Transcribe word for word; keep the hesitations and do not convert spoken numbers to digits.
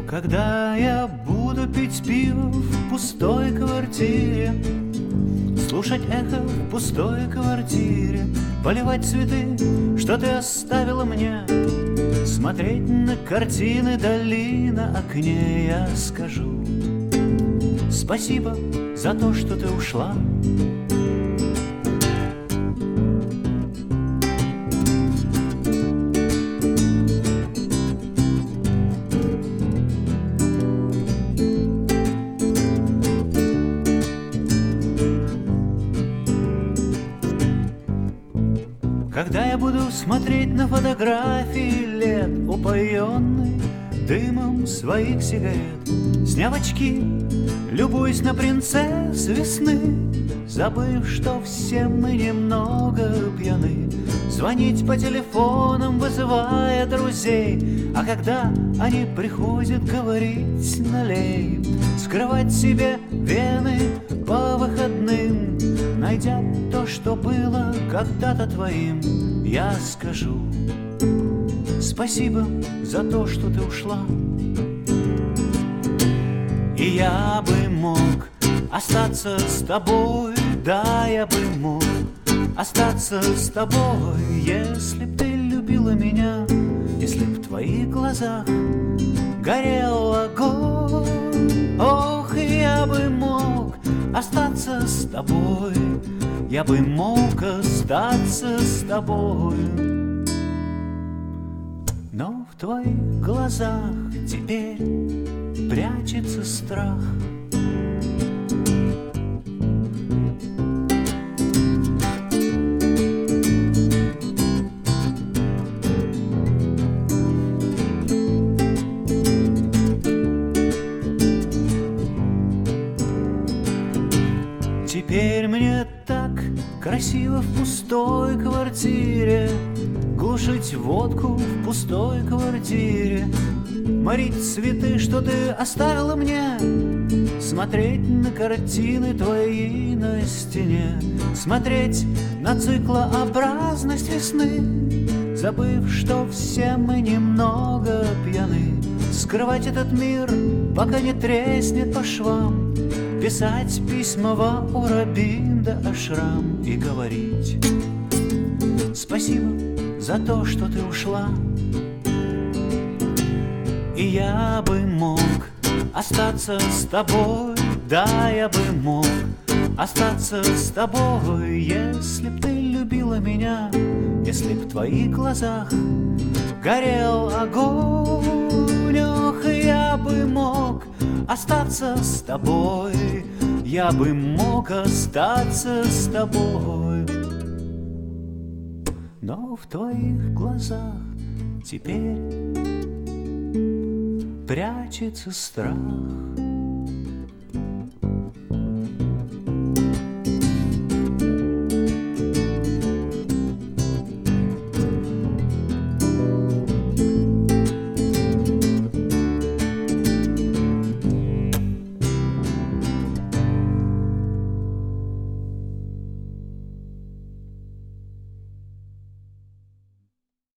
Когда я буду пить пиво в пустой квартире, слушать эхо в пустой квартире, поливать цветы, что ты оставила мне, смотреть на картины дали на окне, я скажу спасибо за то, что ты ушла. Когда я буду смотреть на фотографии лет, упоенный дымом своих сигарет, сняв очки, любуясь на принцесс весны, забыв, что все мы немного пьяны, звонить по телефонам, вызывая друзей, а когда они приходят, говорить налей, скрывать себе вены по выходным, найдя то, что было когда-то твоим, я скажу спасибо за то, что ты ушла. И я бы мог остаться с тобой, да, я бы мог остаться с тобой, если б ты любила меня, если б в твоих глазах горел огонь. Ох, я бы мог остаться с тобой, я бы мог остаться с тобой. Но в твоих глазах теперь прячется страх. Теперь мне так красиво в пустой квартире, глушить водку в пустой квартире, морить цветы, что ты оставила мне, смотреть на картины твои на стене, смотреть на циклообразность весны, забыв, что все мы немного пьяны, скрывать этот мир, пока не треснет по швам, писать письма во Урабин да Ашрам и говорить спасибо за то, что ты ушла. И я бы мог остаться с тобой, да, я бы мог остаться с тобой, если б ты любила меня, если б в твоих глазах горел огонь. Ох, я бы мог остаться с тобой, я бы мог остаться с тобой. Но в твоих глазах теперь прячется страх.